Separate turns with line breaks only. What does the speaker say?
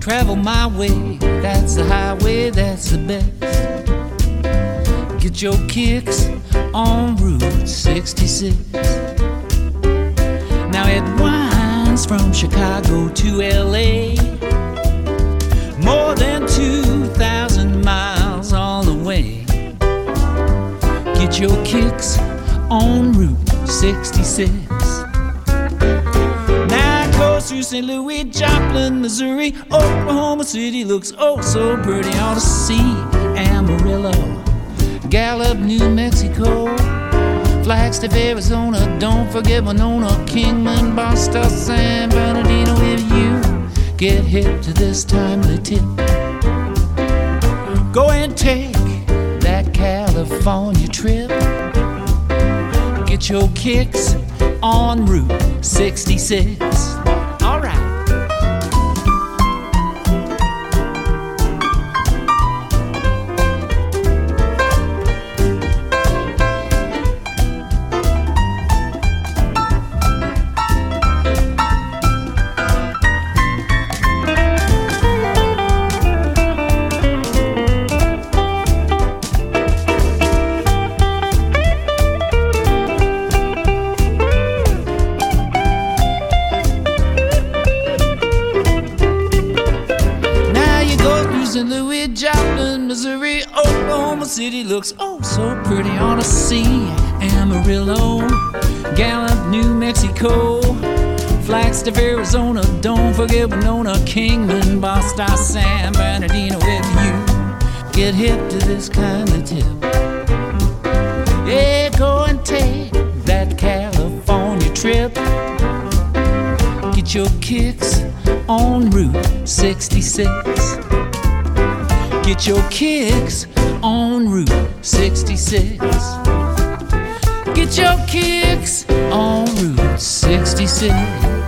Travel my way, that's the highway, that's the best. Get your kicks on Route 66. Now it winds from Chicago to LA, more than 2,000 miles all the way. Get your kicks on Route 66. Now it goes through St. Louis, Joplin, Missouri. Oklahoma City looks oh so pretty. Ought to see Amarillo, Gallup, New Mexico, Flagstaff, Arizona. Don't forget Winona, Kingman, Boston, San Bernardino. If you get hip to this timely tip, go and take that California trip. Get your kicks on Route 66. All right. St. Louis, Joplin, Missouri, Oklahoma City looks oh so pretty. Ought to see Amarillo, Gallup, New Mexico, Flagstaff, Arizona. Don't forget Winona, Kingman, Boston, San Bernardino. If you get hip to this kind of tip, yeah, go and take that California trip. Get your kicks on Route 66. Get your kicks on Route 66. Get your kicks on Route 66.